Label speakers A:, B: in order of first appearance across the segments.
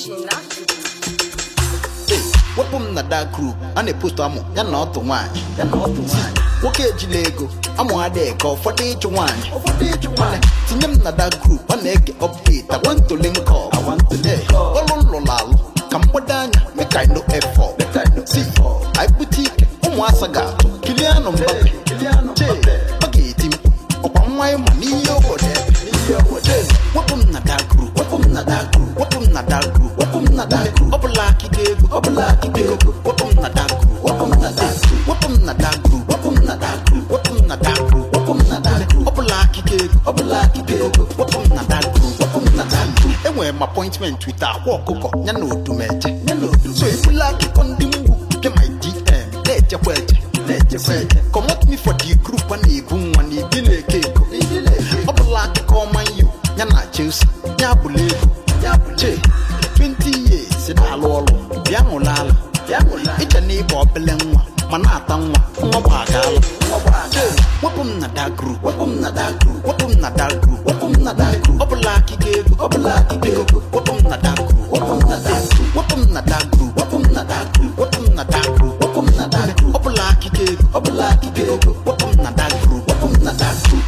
A: flashing active.
B: Hey, wepụ na that group a na-epost amụ ya na otu nwanyị nwoke ejila ego amụ adịghị ka ụfọdụ ịjụ nwanyị tinye m na that group a na-ege update I want to link up ọlụ lụrụ alụ ka mgbado anya make I no effort see anyị bute ike ụmụasa ga-atụ Kylian Mbappe ọ ga-eti mkpu ọkwa nwa ịma n'ihe obodo wepụ m na that group wepụ m na that group wepụ m na that group wepụ m na that group ọbụla akịka ego wepụ m na that group wepụ m na that group wepụ m na that group wepụ m na that group wepụ m na that group wepụ m na that group ọbụla akịka ego wepụ m na that group wepụ m na that group enwere m appointment with akwa ọkụkọ ya na odumeje so ebula akụkọ ndị mgbu nke my DM na-echekwa eche comot me for the group a na-ebu nwa na ibi na-eke ego ọbụla akụkọ ọma yo ya na Chelsea ya bụla ego che 20 years na-alụ ọrụ bịa ṅụla ala ịcha na ịba obele nwa ma na-ata nwa bụ agaala wepụ m na that group wepụ m na that group wepụ m na that group wepụ m na that group ọbụla akịka ego wepụ m na that group wepụ m na that group wepụ m na that group wepụ m na that group wepụ m na that group wepụ m na that group ọbụla akịka ego wepụ m na that group wepụ m na that group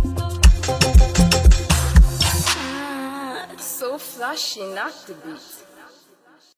A: So flashing, not the beat.